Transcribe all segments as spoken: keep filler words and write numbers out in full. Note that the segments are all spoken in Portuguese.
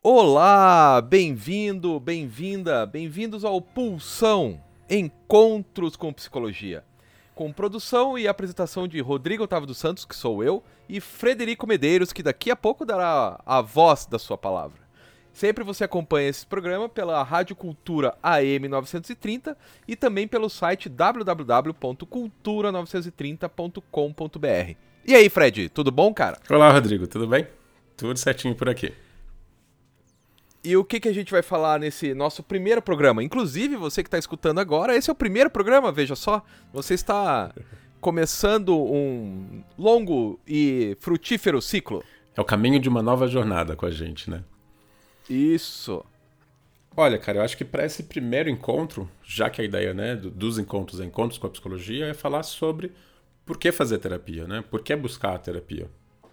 Olá, bem-vindo, bem-vinda, bem-vindos ao Pulsão, Encontros com Psicologia, com produção e apresentação de Rodrigo Otávio dos Santos, que sou eu, e Frederico Medeiros, que daqui a pouco dará a voz da sua palavra. Sempre você acompanha esse programa pela Rádio Cultura A M novecentos e trinta e também pelo site w w w ponto cultura novecentos e trinta ponto com ponto b r. E aí, Fred, tudo bom, cara? Olá, Rodrigo, tudo bem? Tudo certinho por aqui. E o que, que a gente vai falar nesse nosso primeiro programa? Inclusive, você que está escutando agora, esse é o primeiro programa, veja só. Você está começando um longo e frutífero ciclo. É o caminho de uma nova jornada com a gente, né? Isso. Olha, cara, eu acho que para esse primeiro encontro, já que a ideia, né, do- dos encontros é encontros com a psicologia, é falar sobre por que fazer terapia, né? Por que buscar a terapia?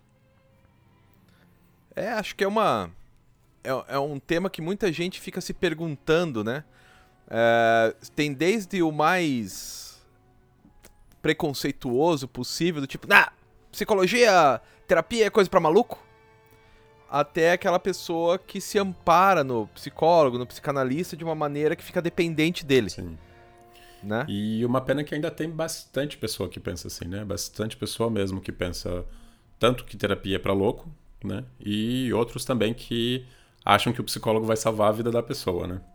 É, acho que é uma... É, é um tema que muita gente fica se perguntando, né? É, tem desde o mais preconceituoso possível, do tipo, ah, psicologia, terapia é coisa pra maluco, até aquela pessoa que se ampara no psicólogo, no psicanalista, de uma maneira que fica dependente dele, Sim. né? E uma pena que ainda tem bastante pessoa que pensa assim, né? Bastante pessoa mesmo que pensa tanto que terapia é para louco, né? E outros também que acham que o psicólogo vai salvar a vida da pessoa, né?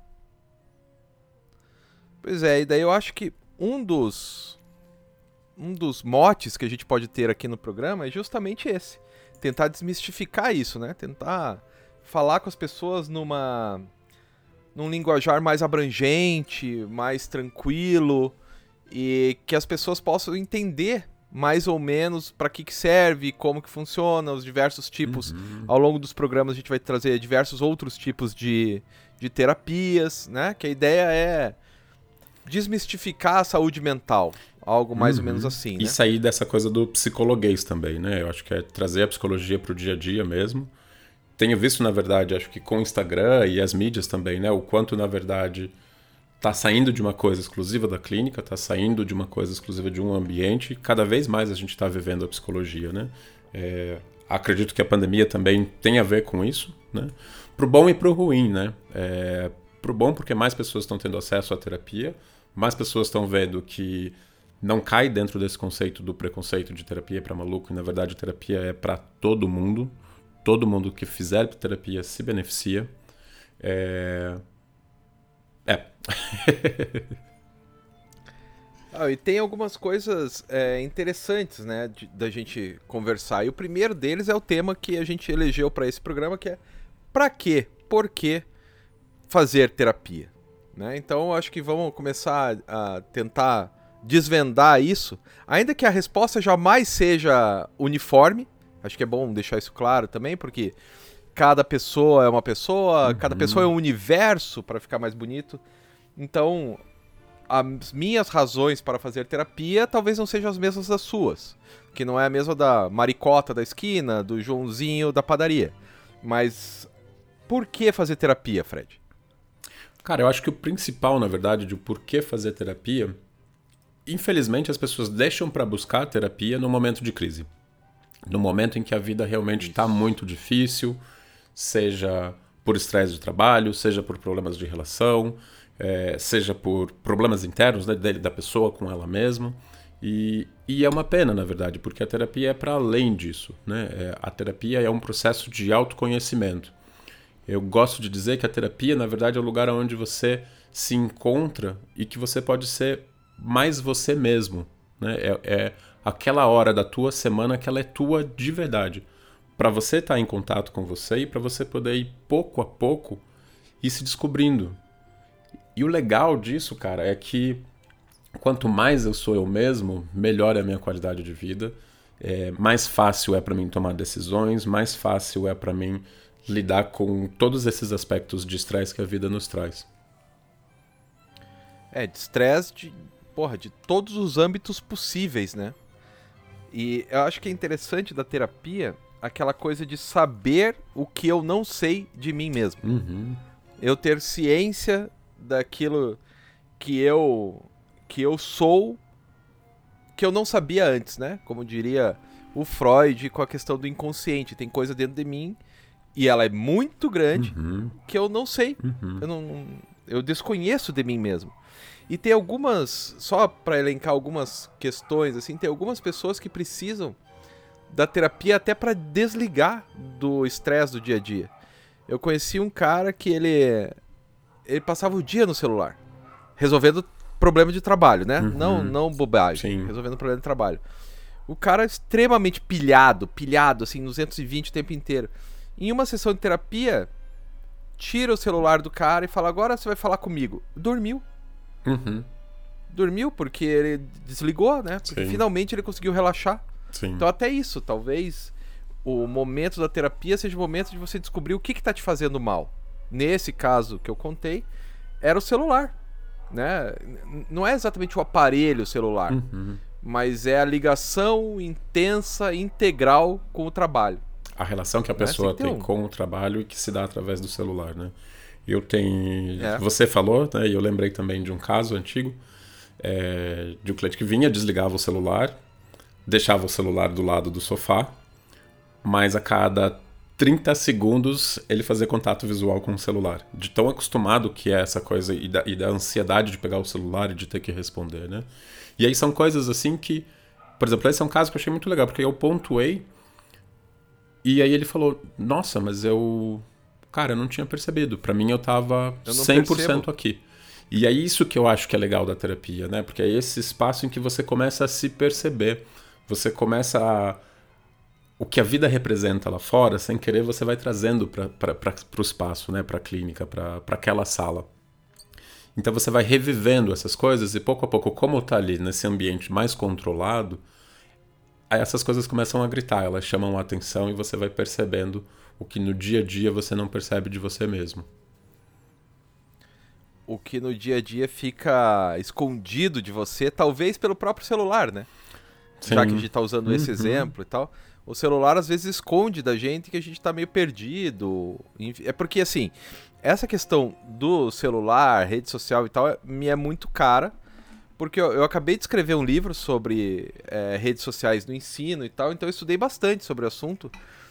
Pois é, e daí eu acho que um dos um dos motes que a gente pode ter aqui no programa é justamente esse. Tentar desmistificar isso, né? Tentar falar com as pessoas numa num linguajar mais abrangente, mais tranquilo, e que as pessoas possam entender mais ou menos para que que serve, como que funciona, os diversos tipos. Uhum. Ao longo dos programas a gente vai trazer diversos outros tipos de, de terapias, né? Que a ideia é desmistificar a saúde mental, algo mais ou menos Uhum. assim, E né? sair dessa coisa do psicologuês também, né? Eu acho que é trazer a psicologia para o dia a dia mesmo. Tenho visto, na verdade, acho que com o Instagram e as mídias também, né? O quanto, na verdade, tá saindo de uma coisa exclusiva da clínica, tá saindo de uma coisa exclusiva de um ambiente. E cada vez mais a gente está vivendo a psicologia, né? É, acredito que a pandemia também tem a ver com isso, né? Pro bom e pro ruim, né? É, pro bom porque mais pessoas estão tendo acesso à terapia, mais pessoas estão vendo que não cai dentro desse conceito do preconceito de terapia para maluco, e na verdade terapia é para todo mundo. Todo mundo que fizer terapia se beneficia. É. É. Ah, e tem algumas coisas é, interessantes, né, de- da gente conversar. E o primeiro deles é o tema que a gente elegeu para esse programa, que é pra quê? Por que fazer terapia? Né? Então, eu acho que vamos começar a tentar desvendar isso, ainda que a resposta jamais seja uniforme. Acho que é bom deixar isso claro também, porque cada pessoa é uma pessoa, cada pessoa é Uhum. um universo, para ficar mais bonito. Então, as minhas razões para fazer terapia talvez não sejam as mesmas das suas, que não é a mesma da maricota da esquina, do Joãozinho da padaria. Mas por que fazer terapia, Fred? Cara, eu acho que o principal, na verdade, de por que fazer terapia, infelizmente as pessoas deixam para buscar a terapia no momento de crise. No momento em que a vida realmente está Isso. muito difícil, seja por estresse de trabalho, seja por problemas de relação, eh, seja por problemas internos, né, da da pessoa com ela mesma. E, e é uma pena, na verdade, porque a terapia é para além disso, né? É, a terapia é um processo de autoconhecimento. Eu gosto de dizer que a terapia, na verdade, é o lugar onde você se encontra e que você pode ser mais você mesmo, né? É, é aquela hora da tua semana que ela é tua de verdade. Para você estar em contato com você e para você poder ir pouco a pouco ir se descobrindo. E o legal disso, cara, é que quanto mais eu sou eu mesmo, melhor é a minha qualidade de vida, é, mais fácil é para mim tomar decisões, mais fácil é para mim lidar com todos esses aspectos de estresse que a vida nos traz. É, de estresse de, porra, de todos os âmbitos possíveis, né? E eu acho que é interessante da terapia aquela coisa de saber o que eu não sei de mim mesmo. Uhum. Eu ter ciência daquilo que eu que eu sou, que eu não sabia antes, né? Como diria o Freud com a questão do inconsciente. Tem coisa dentro de mim E ela é muito grande, Uhum. que eu não sei. Uhum. Eu, não, eu desconheço de mim mesmo. E tem algumas, só para elencar algumas questões, assim, tem algumas pessoas que precisam da terapia até para desligar do estresse do dia a dia. Eu conheci um cara que ele, ele passava o dia no celular, resolvendo problema de trabalho, né? Uhum. Não, não bobagem, Sim. resolvendo problema de trabalho. O cara é extremamente pilhado, pilhado, assim, duzentos e vinte o tempo inteiro. Em uma sessão de terapia, tira o celular do cara e fala, agora você vai falar comigo. Dormiu. Uhum. Dormiu porque ele desligou, né? Porque Sim. finalmente ele conseguiu relaxar. Sim. Então até isso, talvez o momento da terapia seja o momento de você descobrir o que que tá te fazendo mal. Nesse caso que eu contei, era o celular, né? N- Não é exatamente o aparelho celular, Uhum. mas é a ligação intensa, integral com o trabalho. A relação que a Né? pessoa Tem que ter tem um- com o trabalho e que se dá através do celular, né? Eu tenho... É. Você falou, né? E eu lembrei também de um caso antigo, é, de um cliente que vinha, desligava o celular, deixava o celular do lado do sofá, mas a cada trinta segundos ele fazia contato visual com o celular. De tão acostumado que é essa coisa e da, e da ansiedade de pegar o celular e de ter que responder, né? E aí são coisas assim que... Por exemplo, esse é um caso que eu achei muito legal, porque eu pontuei e aí ele falou, nossa, mas eu... Cara, eu não tinha percebido. Pra mim eu tava Eu não cem por cento percebo. aqui. E é isso que eu acho que é legal da terapia, né? Porque é esse espaço em que você começa a se perceber. Você começa a... O que a vida representa lá fora, sem querer, você vai trazendo para o espaço, né? Para a clínica, para aquela sala. Então você vai revivendo essas coisas e pouco a pouco, como tá ali nesse ambiente mais controlado, aí essas coisas começam a gritar, elas chamam a atenção e você vai percebendo o que no dia a dia você não percebe de você mesmo. O que no dia a dia fica escondido de você, talvez pelo próprio celular, né? Sim. Já que a gente tá usando esse Uhum. exemplo e tal. O celular às vezes esconde da gente que a gente tá meio perdido. Enfim, é porque assim, essa questão do celular, rede social e tal, é- me é muito cara. Porque eu, eu acabei de escrever um livro sobre é, redes sociais no ensino e tal, então eu estudei bastante sobre o assunto.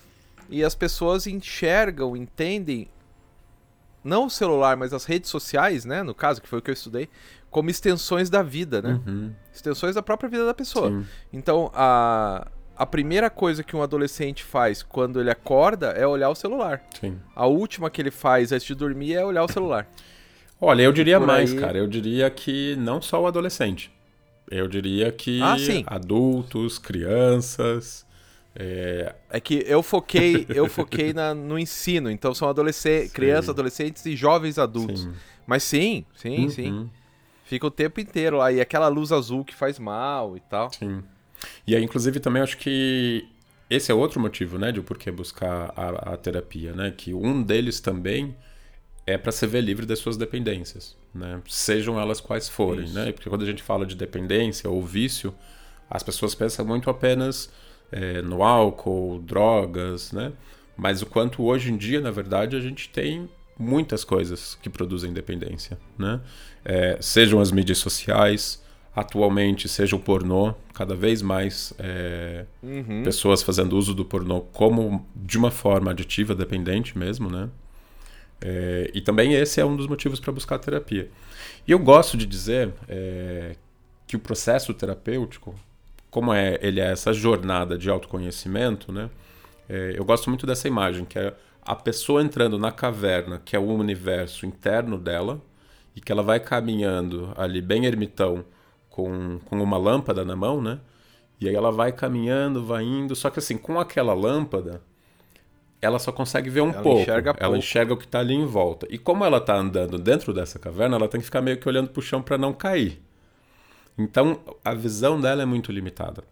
E as pessoas enxergam, entendem, não o celular, mas as redes sociais, né, no caso, que foi o que eu estudei, como extensões da vida, né? Uhum. Extensões da própria vida da pessoa. Sim. Então, a, a primeira coisa que um adolescente faz quando ele acorda é olhar o celular. Sim. A última que ele faz antes de dormir é olhar o celular. Olha, eu diria Por mais, aí- cara. Eu diria que não só o adolescente. Eu diria que Ah, sim. adultos, crianças... é, É que eu foquei, eu foquei na, no ensino, então são adolescentes, Sim. crianças, adolescentes e jovens adultos. sim. Mas sim, sim, sim. Uhum. Fica o tempo inteiro lá. E aquela luz azul que faz mal e tal. Sim. E aí, inclusive, também acho que esse é outro motivo, né, de por que buscar a, a terapia, né? Que um deles também é para se ver livre das suas dependências, né? Sejam elas quais forem, Isso. né? Porque quando a gente fala de dependência ou vício, as pessoas pensam muito apenas é, no álcool, drogas, né? Mas o quanto hoje em dia, na verdade, a gente tem muitas coisas que produzem dependência, né? É, sejam as mídias sociais, atualmente seja o pornô, cada vez mais é, Uhum. pessoas fazendo uso do pornô como de uma forma aditiva, dependente mesmo, né? É, e também esse é um dos motivos para buscar terapia. E eu gosto de dizer é, que o processo terapêutico, como é, ele é essa jornada de autoconhecimento, né? É, eu gosto muito dessa imagem, que é a pessoa entrando na caverna, que é o universo interno dela, e que ela vai caminhando ali bem ermitão, com, com uma lâmpada na mão, né? E aí ela vai caminhando, vai indo, só que assim, com aquela lâmpada, ela só consegue ver um Ela pouco. enxerga Ela pouco. enxerga o que está ali em volta. E como ela está andando dentro dessa caverna, ela tem que ficar meio que olhando para o chão para não cair. Então, a visão dela é muito limitada.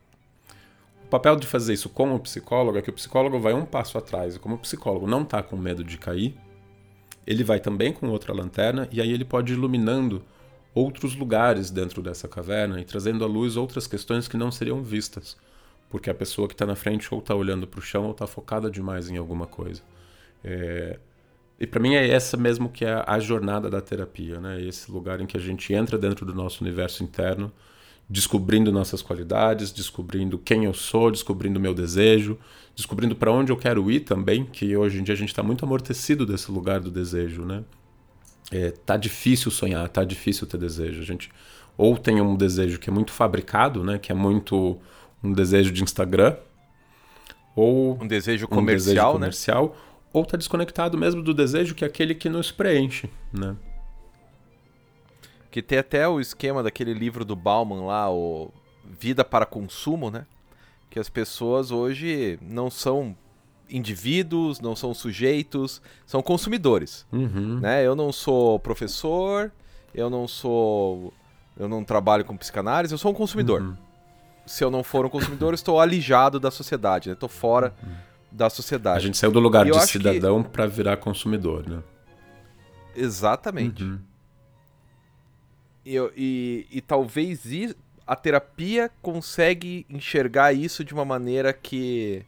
O papel de fazer isso como psicólogo é que o psicólogo vai um passo atrás. E como o psicólogo não está com medo de cair, ele vai também com outra lanterna e aí ele pode ir iluminando outros lugares dentro dessa caverna e trazendo à luz outras questões que não seriam vistas. Porque a pessoa que está na frente ou está olhando para o chão ou está focada demais em alguma coisa. É... E para mim é essa mesmo que é a jornada da terapia, né? Esse lugar em que a gente entra dentro do nosso universo interno descobrindo nossas qualidades, descobrindo quem eu sou, descobrindo meu desejo, descobrindo para onde eu quero ir também, que hoje em dia a gente está muito amortecido desse lugar do desejo, né? É, tá difícil sonhar, tá difícil ter desejo. A gente ou tem um desejo que é muito fabricado, né? Que é muito um desejo de Instagram, ou um desejo um comercial, desejo né? comercial, ou tá desconectado mesmo do desejo que é aquele que nos preenche, né? Que tem até o esquema daquele livro do Bauman lá, o Vida para Consumo, né? Que as pessoas hoje não são indivíduos, não são sujeitos, são consumidores. Uhum. Né? Eu não sou professor, eu não sou... eu não trabalho com psicanálise, eu sou um consumidor. Uhum. Se eu não for um consumidor, eu estou alijado da sociedade, né? Estou fora uhum. da sociedade. A gente saiu do lugar e de cidadão que... para virar consumidor, né? Exatamente. Uhum. E, e, e talvez a terapia consegue enxergar isso de uma maneira que...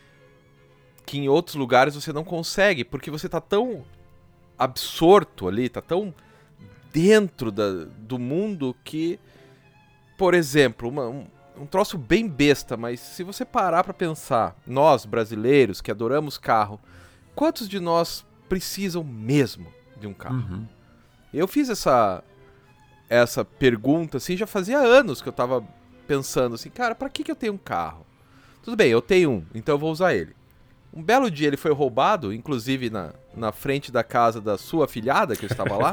que em outros lugares você não consegue, porque você tá tão absorto ali, tá tão dentro da, do mundo que, por exemplo, uma, um, um troço bem besta, mas se você parar pra pensar, nós brasileiros que adoramos carro, quantos de nós precisam mesmo de um carro? Uhum. Eu fiz essa, essa pergunta, assim, já fazia anos que eu tava pensando assim, cara, pra que, que eu tenho um carro? Tudo bem, eu tenho um, então eu vou usar ele. Um belo dia ele foi roubado, inclusive na, na frente da casa da sua afilhada, que eu estava lá.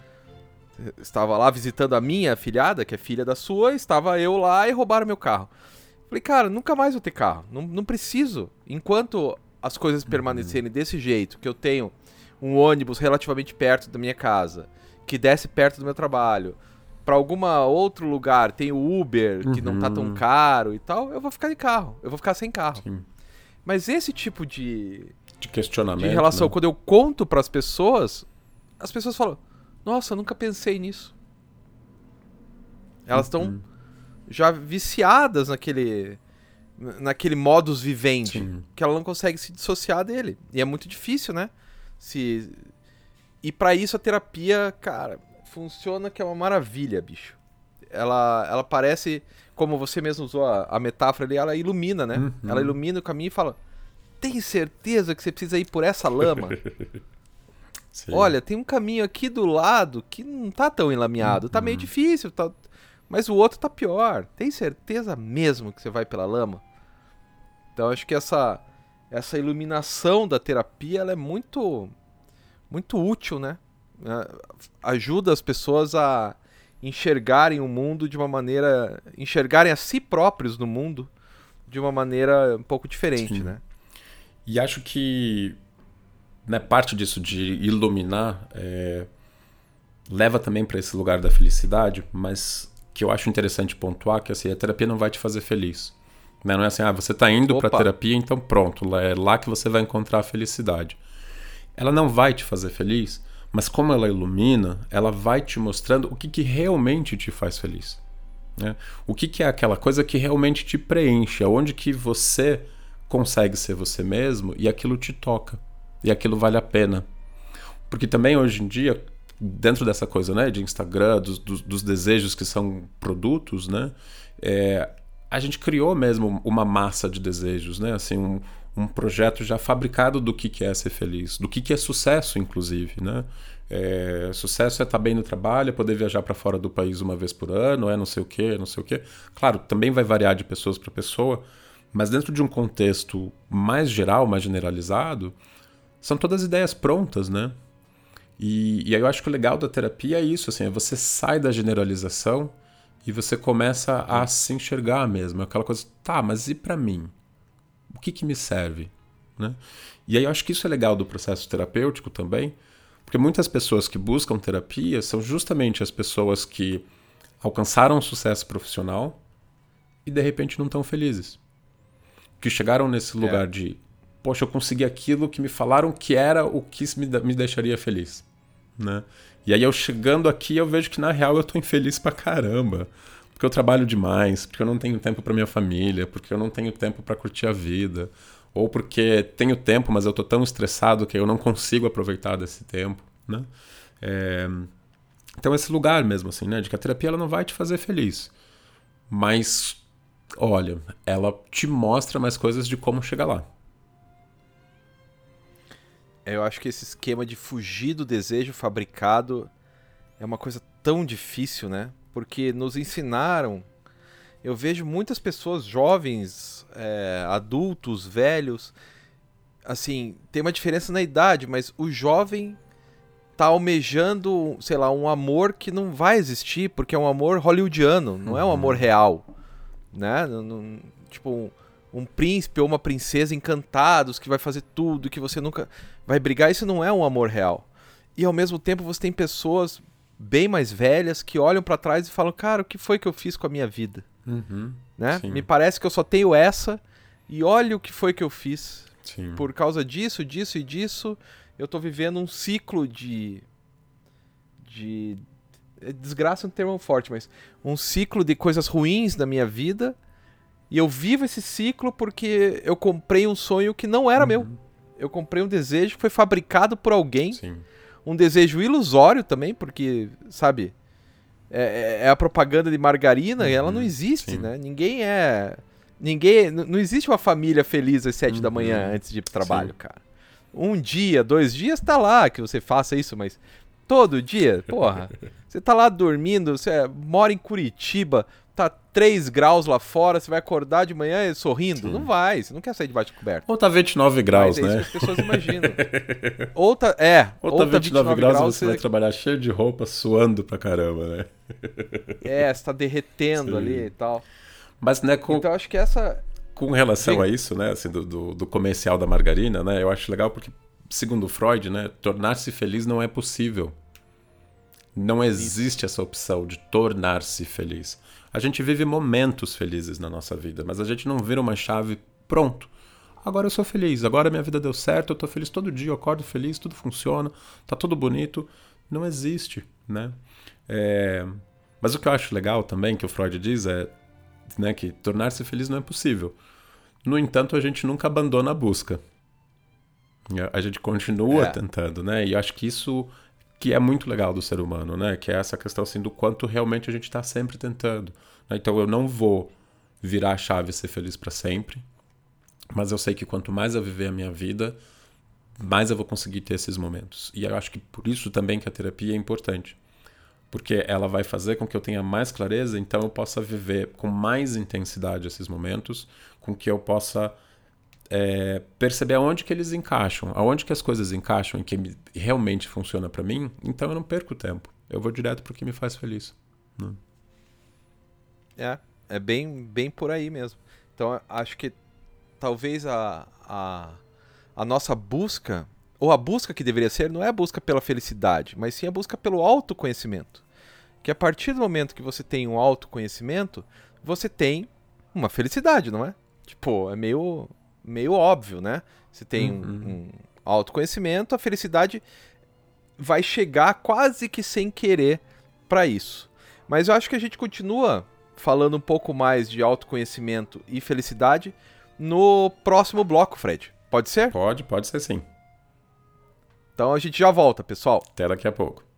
Estava lá visitando a minha afilhada, que é filha da sua, estava eu lá e roubaram meu carro. Falei, cara, nunca mais vou ter carro, não, não preciso. Enquanto as coisas permanecerem uhum. desse jeito, que eu tenho um ônibus relativamente perto da minha casa, que desce perto do meu trabalho, para algum outro lugar tem o Uber, que uhum. não tá tão caro e tal, eu vou ficar de carro, eu vou ficar sem carro. Sim. Mas esse tipo de, de questionamento, de relação, né? Quando eu conto para as pessoas, as pessoas falam, nossa, eu nunca pensei nisso. Elas estão uhum. já viciadas naquele, naquele modus vivendi, Sim. que ela não consegue se dissociar dele. E é muito difícil, né? Se... E para isso a terapia, cara, funciona que é uma maravilha, bicho. Ela, ela parece... Como você mesmo usou a, a metáfora ali, ela ilumina, né? Uhum. Ela ilumina o caminho e fala, tem certeza que você precisa ir por essa lama? Olha, tem um caminho aqui do lado que não tá tão enlameado, uhum. tá meio difícil, tá... mas o outro tá pior. Tem certeza mesmo que você vai pela lama? Então acho que essa, essa iluminação da terapia, ela é muito, muito útil, né? Ajuda as pessoas a enxergarem o mundo de uma maneira... enxergarem a si próprios no mundo de uma maneira um pouco diferente, Sim. né? E acho que, né, parte disso de iluminar é, leva também para esse lugar da felicidade, mas que eu acho interessante pontuar que assim, a terapia não vai te fazer feliz. Né? Não é assim, ah, você está indo para a terapia, então pronto, é lá que você vai encontrar a felicidade. Ela não vai te fazer feliz, mas como ela ilumina, ela vai te mostrando o que, que realmente te faz feliz. Né? O que, que é aquela coisa que realmente te preenche, onde que você consegue ser você mesmo e aquilo te toca, e aquilo vale a pena. Porque também hoje em dia, dentro dessa coisa, né, de Instagram, dos, dos, dos desejos que são produtos, né, é, a gente criou mesmo uma massa de desejos, né, assim, um, um projeto já fabricado do que, que é ser feliz, do que, que é sucesso, inclusive, né? É, sucesso é estar bem no trabalho, é poder viajar para fora do país uma vez por ano, é não sei o quê, não sei o quê. Claro, também vai variar de pessoas para pessoa, mas dentro de um contexto mais geral, mais generalizado, são todas ideias prontas, né? E, e aí eu acho que o legal da terapia é isso, assim, é você sai da generalização e você começa a se enxergar mesmo. Aquela coisa, tá, mas e para mim? O que que me serve? Né? E aí eu acho que isso é legal do processo terapêutico também, porque muitas pessoas que buscam terapia são justamente as pessoas que alcançaram um sucesso profissional e de repente não estão felizes. Que chegaram nesse lugar é. de, poxa, eu consegui aquilo que me falaram que era o que me, me deixaria feliz. Né? E aí eu chegando aqui eu vejo que na real eu tô infeliz pra caramba. Porque eu trabalho demais, porque eu não tenho tempo pra minha família, porque eu não tenho tempo pra curtir a vida. Ou porque tenho tempo, mas eu tô tão estressado que eu não consigo aproveitar desse tempo. Né? É... Então esse lugar mesmo, assim, né? De que a terapia ela não vai te fazer feliz. Mas, olha, ela te mostra mais coisas de como chegar lá. Eu acho que esse esquema de fugir do desejo fabricado é uma coisa tão difícil, né? Porque nos ensinaram. Eu vejo muitas pessoas jovens, é, adultos, velhos. Assim, tem uma diferença na idade, mas o jovem tá almejando, sei lá, um amor que não vai existir, porque é um amor hollywoodiano, não é um amor real, né? Não, não, tipo, um, um príncipe ou uma princesa encantados que vai fazer tudo, que você nunca vai brigar, isso não é um amor real. E ao mesmo tempo você tem pessoas bem mais velhas que olham pra trás e falam, cara, o que foi que eu fiz com a minha vida? Uhum, Né? sim. Me parece que eu só tenho essa, e olha o que foi que eu fiz. Sim. Por causa disso, disso e disso, eu tô vivendo um ciclo de... de... desgraça é um termo forte, mas um ciclo de coisas ruins na minha vida, e eu vivo esse ciclo porque eu comprei um sonho que não era Uhum. meu. Eu comprei um desejo que foi fabricado por alguém, Sim. um desejo ilusório também, porque, sabe, é, é a propaganda de margarina, Uhum, e ela não existe, sim. né? Ninguém é... Ninguém... Não existe uma família feliz às sete Uhum, da manhã antes de ir pro trabalho, sim. cara. Um dia, dois dias, tá lá que você faça isso, mas todo dia, porra, você tá lá dormindo, você mora em Curitiba, tá três graus lá fora, você vai acordar de manhã sorrindo? Sim. Não vai, você não quer sair debaixo de coberta. Ou tá vinte e nove graus, Mas é né? isso que as pessoas imaginam. Ou tá, é, Ou tá vinte e nove graus e você vai você, trabalhar cheio de roupa, suando pra caramba, né? é, você tá derretendo Sim. ali e tal. Mas, né, com, Então acho que essa... com relação Diga. a isso, né, assim, do, do, do comercial da margarina, né, eu acho legal porque, segundo Freud, né, tornar-se feliz não é possível. Não existe essa opção de tornar-se feliz. A gente vive momentos felizes na nossa vida, mas a gente não vira uma chave, pronto. Agora eu sou feliz, agora minha vida deu certo, eu tô feliz todo dia, eu acordo feliz, tudo funciona, tá tudo bonito. Não existe, né? É... Mas o que eu acho legal também, que o Freud diz, é, né, que tornar-se feliz não é possível. No entanto, a gente nunca abandona a busca. A gente continua É. tentando, né? E acho que isso que é muito legal do ser humano, né? Que é essa questão assim, do quanto realmente a gente está sempre tentando. Né? Então eu não vou virar a chave e ser feliz para sempre, mas eu sei que quanto mais eu viver a minha vida, mais eu vou conseguir ter esses momentos. E eu acho que por isso também que a terapia é importante. Porque ela vai fazer com que eu tenha mais clareza, então eu possa viver com mais intensidade esses momentos, com que eu possa é, perceber aonde que eles encaixam, aonde que as coisas encaixam e que me, realmente funciona para mim, então eu não perco tempo. Eu vou direto pro que me faz feliz. Né? É, é bem, bem por aí mesmo. Então acho que talvez a, a, a nossa busca, ou a busca que deveria ser, não é a busca pela felicidade, mas sim a busca pelo autoconhecimento. Que a partir do momento que você tem um autoconhecimento, você tem uma felicidade, não é? Tipo, é meio, meio óbvio, né? Você tem Uhum. um, um autoconhecimento, a felicidade vai chegar quase que sem querer para isso. Mas eu acho que a gente continua falando um pouco mais de autoconhecimento e felicidade no próximo bloco, Fred. Pode ser? Pode, pode ser sim. Então a gente já volta, pessoal. Até daqui a pouco.